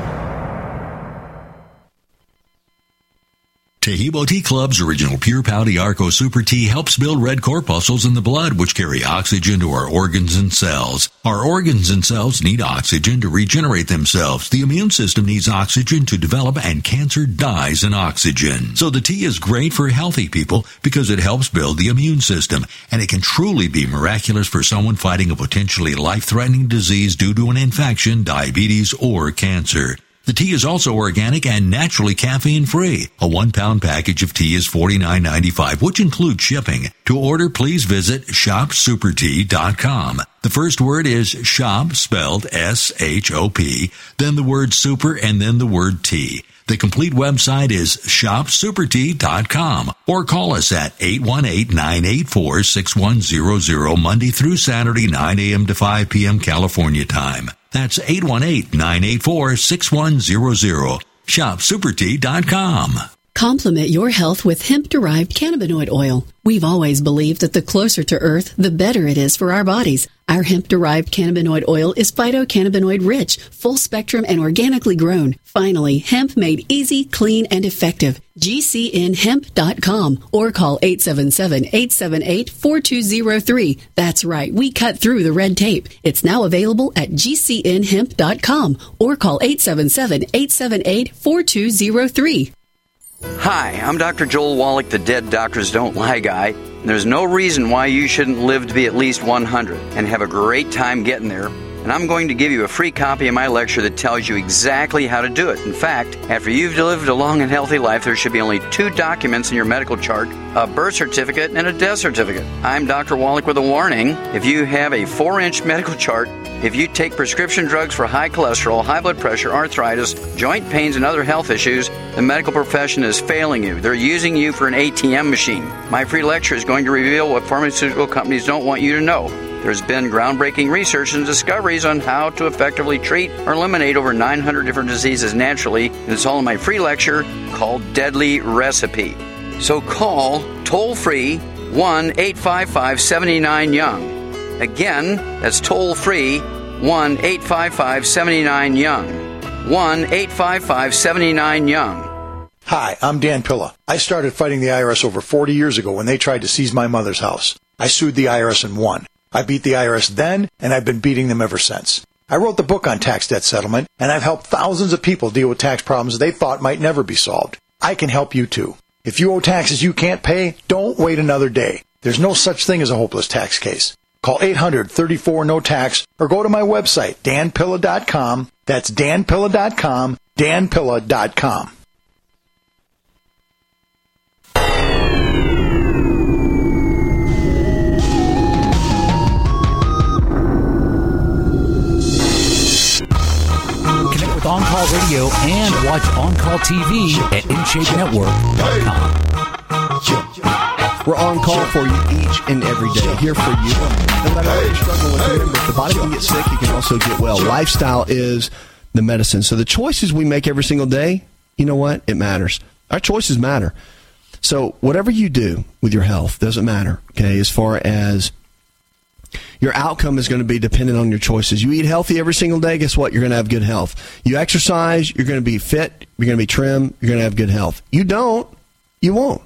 Taheebo Tea Club's original Pure Pouty Arco Super Tea helps build red corpuscles in the blood, which carry oxygen to our organs and cells. Our organs and cells need oxygen to regenerate themselves. The immune system needs oxygen to develop, and cancer dies in oxygen. So the tea is great for healthy people because it helps build the immune system, and it can truly be miraculous for someone fighting a potentially life-threatening disease due to an infection, diabetes, or cancer. The tea is also organic and naturally caffeine-free. A one-pound package of tea is forty-nine ninety-five, which includes shipping. To order, please visit shop super tea dot com. The first word is shop, spelled S H O P, then the word super, and then the word tea. The complete website is shop super tea dot com, or call us at eight one eight, nine eight four, six one zero zero Monday through Saturday, nine a.m. to five p.m. California time. That's eight one eight, nine eight four, six one zero zero. shop super tea dot com. Complement your health with hemp-derived cannabinoid oil. We've always believed that the closer to Earth, the better it is for our bodies. Our hemp-derived cannabinoid oil is phytocannabinoid-rich, full-spectrum, and organically grown. Finally, hemp made easy, clean, and effective. G C N hemp dot com or call eight seven seven, eight seven eight, four two zero three. That's right, we cut through the red tape. It's now available at G C N hemp dot com or call eight seven seven, eight seven eight, four two zero three. Hi, I'm Doctor Joel Wallach, the Dead Doctors Don't Lie guy. There's no reason why you shouldn't live to be at least one hundred and have a great time getting there. And I'm going to give you a free copy of my lecture that tells you exactly how to do it. In fact, after you've lived a long and healthy life, there should be only two documents in your medical chart, a birth certificate and a death certificate. I'm Doctor Wallach with a warning. If you have a four-inch medical chart, if you take prescription drugs for high cholesterol, high blood pressure, arthritis, joint pains, and other health issues, the medical profession is failing you. They're using you for an A T M machine. My free lecture is going to reveal what pharmaceutical companies don't want you to know. There's been groundbreaking research and discoveries on how to effectively treat or eliminate over nine hundred different diseases naturally, and it's all in my free lecture called Deadly Recipe. So call toll-free one eight five five, seven nine, young. Again, that's toll-free one eight five five, seven nine, young. one eight five five, seven nine, young. Hi, I'm Dan Pilla. I started fighting the I R S over forty years ago when they tried to seize my mother's house. I sued the I R S and won. I beat the I R S then, and I've been beating them ever since. I wrote the book on tax debt settlement, and I've helped thousands of people deal with tax problems they thought might never be solved. I can help you too. If you owe taxes you can't pay, don't wait another day. There's no such thing as a hopeless tax case. Call eight hundred, thirty-four, no tax or go to my website, dan pilla dot com. That's dan pilla dot com, dan pilla dot com. Connect with On Call Radio and watch On Call T V at in shape network dot com. We're on call for you each and every day, here for you. No matter what you're struggling with, remember, if the body can get sick, you can also get well. Lifestyle is the medicine. So the choices we make every single day, you know what? It matters. Our choices matter. So whatever you do with your health doesn't matter, okay, as far as your outcome is going to be dependent on your choices. You eat healthy every single day, guess what? You're going to have good health. You exercise, you're going to be fit, you're going to be trim, you're going to have good health. You don't, you won't.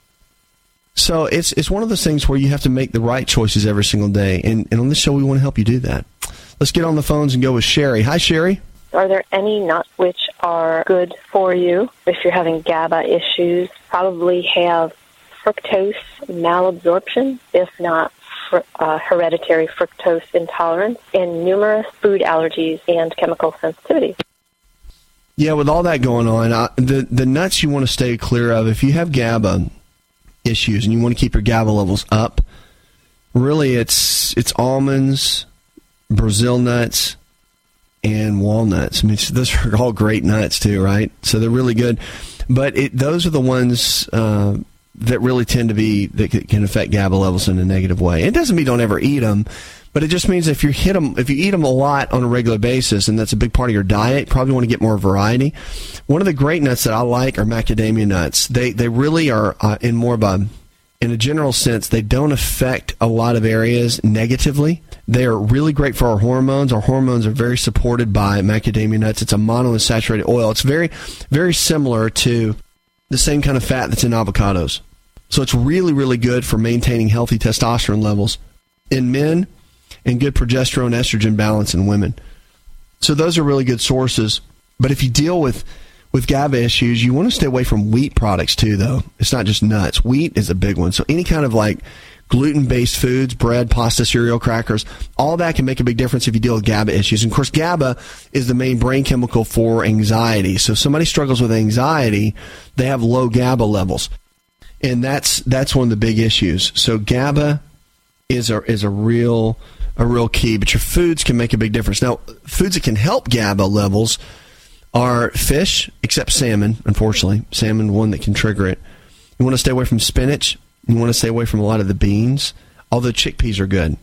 So it's it's one of those things where you have to make the right choices every single day. And, and on this show, we want to help you do that. Let's get on the phones and go with Sherry. Hi, Sherry. Are there any nuts which are good for you if you're having GABA issues? Probably have fructose malabsorption, if not fr- uh, hereditary fructose intolerance, and numerous food allergies and chemical sensitivity. Yeah, with all that going on, uh, the, the nuts you want to stay clear of, if you have GABA issues and you want to keep your GABA levels up, really it's it's almonds, Brazil nuts, and walnuts. I mean, those are all great nuts too, right? So they're really good. But it, those are the ones uh, that really tend to be, that can affect GABA levels in a negative way. It doesn't mean don't ever eat them, but it just means if you hit them, if you eat them a lot on a regular basis, and that's a big part of your diet, you probably want to get more variety. One of the great nuts that I like are macadamia nuts. They they really are uh, in more of a, in a general sense, they don't affect a lot of areas negatively. They are really great for our hormones. Our hormones are very supported by macadamia nuts. It's a monounsaturated oil. It's very, very similar to the same kind of fat that's in avocados. So it's really, really good for maintaining healthy testosterone levels in men and good progesterone estrogen balance in women. So those are really good sources. But if you deal with, with GABA issues, you want to stay away from wheat products too, though. It's not just nuts. Wheat is a big one. So any kind of like gluten-based foods, bread, pasta, cereal, crackers, all that can make a big difference if you deal with GABA issues. And of course, GABA is the main brain chemical for anxiety. So if somebody struggles with anxiety, they have low GABA levels. And that's that's one of the big issues. So GABA is a, is a real... a real key, but your foods can make a big difference. Now, foods that can help GABA levels are fish, except salmon, unfortunately. Salmon, one that can trigger it. You want to stay away from spinach. You want to stay away from a lot of the beans, although chickpeas are good.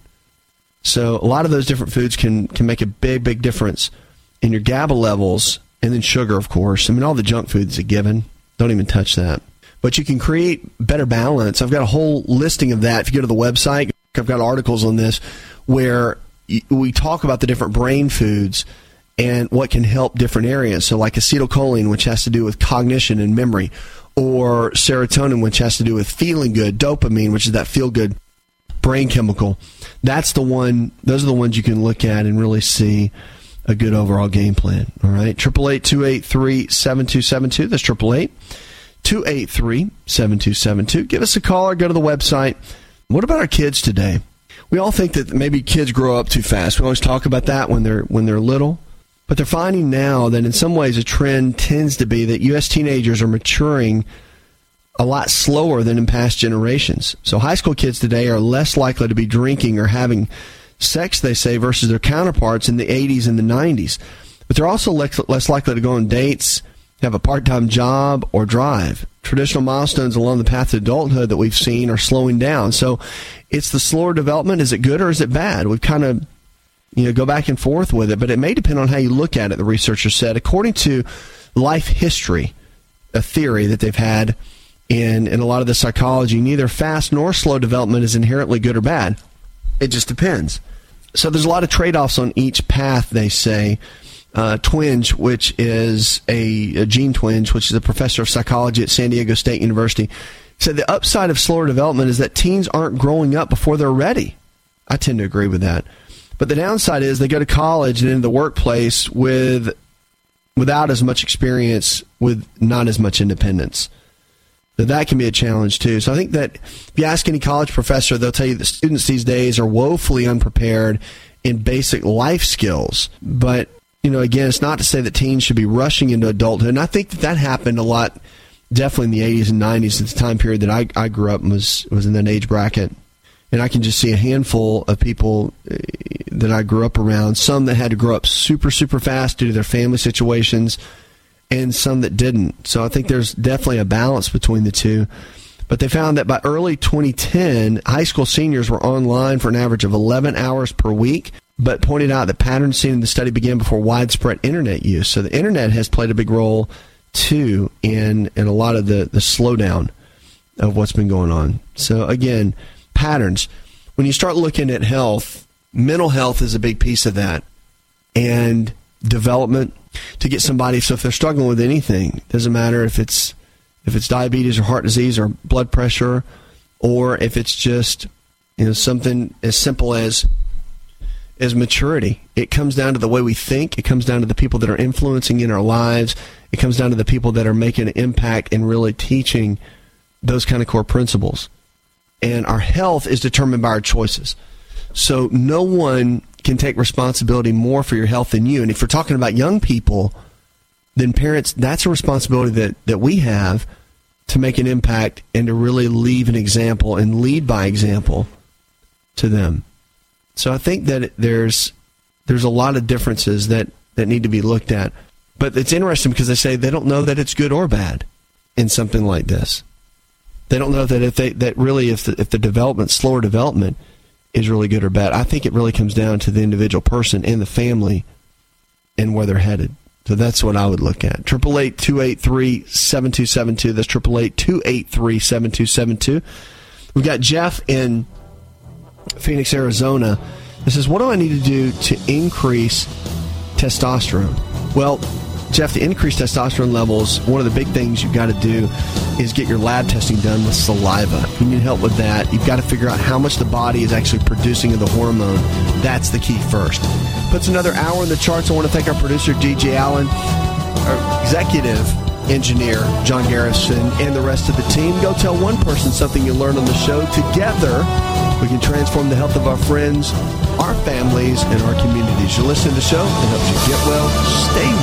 So a lot of those different foods can, can make a big, big difference in your GABA levels, and then sugar, of course. I mean, all the junk food is a given. Don't even touch that. But you can create better balance. I've got a whole listing of that. If you go to the website, I've got articles on this where we talk about the different brain foods and what can help different areas. So like acetylcholine, which has to do with cognition and memory, or serotonin, which has to do with feeling good, dopamine, which is that feel-good brain chemical. That's the one, those are the ones you can look at and really see a good overall game plan. All right, eight eight eight, two eight three, seven two seven two. That's eight eight eight, two eight three, seven two seven two. Give us a call or go to the website. What about our kids today? We all think that maybe kids grow up too fast. We always talk about that when they're when they're little. But they're finding now that in some ways a trend tends to be that U S teenagers are maturing a lot slower than in past generations. So high school kids today are less likely to be drinking or having sex, they say, versus their counterparts in the eighties and the nineties. But they're also less likely to go on dates, have a part-time job, or drive. Traditional milestones along the path to adulthood that we've seen are slowing down. So it's the slower development. Is it good or is it bad? We've kind of, you know, go back and forth with it, but it may depend on how you look at it, the researcher said. According to life history, a theory that they've had in, in a lot of the psychology, neither fast nor slow development is inherently good or bad. It just depends. So there's a lot of trade-offs on each path, they say. Uh, Twenge, which is a, a Gene Twenge, which is a professor of psychology at San Diego State University, said the upside of slower development is that teens aren't growing up before they're ready. I tend to agree with that. But the downside is they go to college and into the workplace with without as much experience, with not as much independence. So that can be a challenge too. So I think that if you ask any college professor, they'll tell you that students these days are woefully unprepared in basic life skills. But, you know, again, it's not to say that teens should be rushing into adulthood. And I think that that happened a lot, definitely in the eighties and nineties, at the time period that I, I grew up and was, was in that age bracket. And I can just see a handful of people that I grew up around, some that had to grow up super, super fast due to their family situations, and some that didn't. So I think there's definitely a balance between the two. But they found that by early twenty ten, high school seniors were online for an average of eleven hours per week, but pointed out that patterns seen in the study began before widespread internet use. So the internet has played a big role, too, in, in a lot of the, the slowdown of what's been going on. So, again, patterns. When you start looking at health, mental health is a big piece of that. And development to get somebody, so if they're struggling with anything, doesn't matter if it's if it's diabetes or heart disease or blood pressure, or if it's just, you know, something as simple as as maturity. It comes down to the way we think. It comes down to the people that are influencing in our lives. It comes down to the people that are making an impact and really teaching those kind of core principles. And our health is determined by our choices. So no one can take responsibility more for your health than you. And if we're talking about young people, then parents, that's a responsibility that, that we have to make an impact and to really leave an example and lead by example to them. So I think that there's there's a lot of differences that, that need to be looked at. But it's interesting because they say they don't know that it's good or bad in something like this. They don't know that if they that really if the, if the development, slower development, is really good or bad. I think it really comes down to the individual person and the family and where they're headed. So that's what I would look at. eight eight eight, two eight three, seven two seven two. That's eight eight eight, two eight three, seven two seven two. We've got Jeff in Phoenix, Arizona. This is, what do I need to do to increase testosterone? Well, Jeff, the increased testosterone levels, one of the big things you've got to do is get your lab testing done with saliva. If you need help with that, you've got to figure out how much the body is actually producing of the hormone. That's the key first. Puts another hour in the charts. I want to thank our producer, D J Allen, our executive engineer, John Garrison, and the rest of the team. Go tell one person something you learned on the show. Together, we can transform the health of our friends, our families, and our communities. You listen to the show, it helps you get well, stay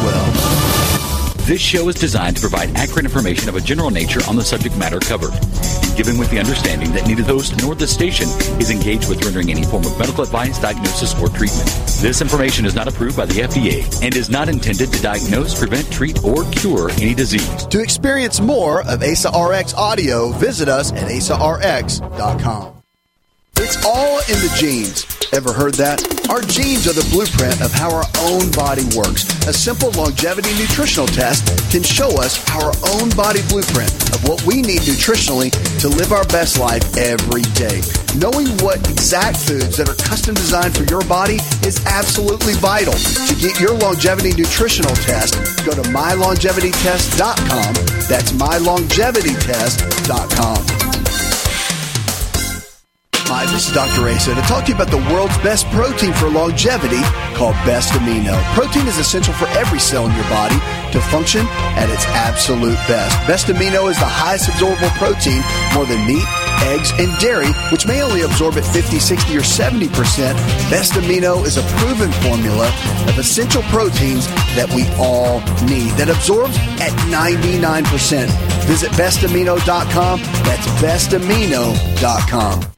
well. This show is designed to provide accurate information of a general nature on the subject matter covered, given with the understanding that neither the host nor the station is engaged with rendering any form of medical advice, diagnosis, or treatment. This information is not approved by the F D A and is not intended to diagnose, prevent, treat, or cure any disease. To experience more of A S A R X audio, visit us at A S A R X dot com. It's all in the genes. Ever heard that? Our genes are the blueprint of how our own body works. A simple longevity nutritional test can show us our own body blueprint of what we need nutritionally to live our best life every day. Knowing what exact foods that are custom designed for your body is absolutely vital. To get your longevity nutritional test, go to my longevity test dot com. That's my longevity test dot com. Hi, this is Doctor Asa to talk to you about the world's best protein for longevity called Best Amino. Protein is essential for every cell in your body to function at its absolute best. Best Amino is the highest absorbable protein, more than meat, eggs, and dairy, which may only absorb at fifty, sixty, or seventy percent. Best Amino is a proven formula of essential proteins that we all need that absorbs at ninety-nine percent. Visit best amino dot com. That's best amino dot com.